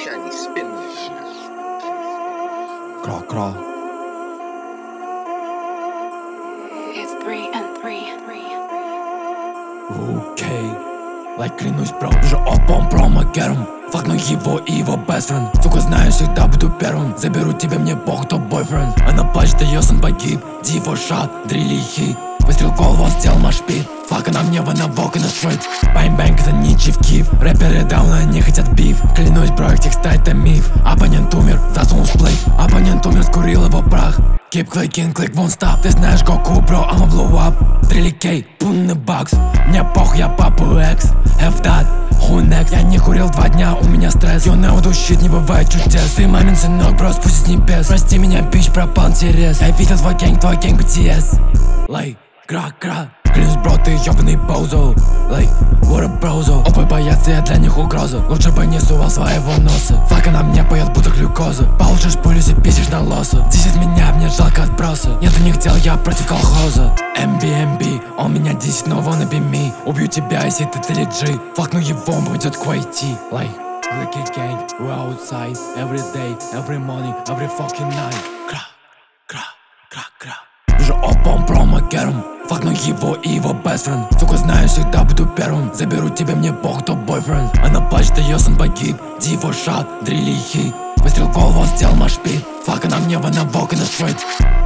Shiny spin this shit. Кра-кра. It's 3 and 3. Окей. Лайк, клянусь, бро, уже опом промокером. Факну его и его best friend. Сука, знаю, всегда буду первым. Заберу тебе, мне бог, то бойфренд. Она плачет, ее сын погиб. Диво шат, дрили хит. Выстрел в голову, сделал машпит. Фак, она мне на вок и на стрит. Бэнг-бэнг, это не чиф-киф. Рэперы дауна не хотят биф. Клянусь, бро, их текста это миф. Оппонент умер, засунул сплейв. Оппонент умер, скурил его прах. Keep clicking, click, won't stop. Ты знаешь Goku, bro, I'ma blow up. Дрили кей, пунный бакс. Мне пох, я папу экс. Have that, who next? Я не курил 2 дня, у меня стресс. You know the shit, не бывает чудес. Ты мамин сынок, бро, спустись с небес. Прости меня, бич, пропал интерес. Я видел твой гэнг BTS. Лей, кра-кра. Клянусь, бро, ты ёбаный бозо. Лей, what a брозо. Опы боятся, я для них угроза. Лучше бы не сувал своего носа. Фак, она мне поет, будто глюкоза. Получишь пулю, писишь на лоса. 10 меня, мне жалко отброса. Нет у них дел, я против колхоза. MB, он меня 10, но wanna be me. Убью тебя, если ты лежи. Факну его, он пойдет к YT. Like, Ricky gang, we're outside. Every day, every morning, every fucking night. Кра, кра, кра, кра. Уже опом промокером. Факну его и его best friend. Сука, знаю, всегда буду первым. Заберу тебе, мне бог, то бойфренд. Она плачет, ее сын погиб. Диво шат, дрили хит. Выстрел в голову, сделал машпит. Фак, она мне на вок и на стрит.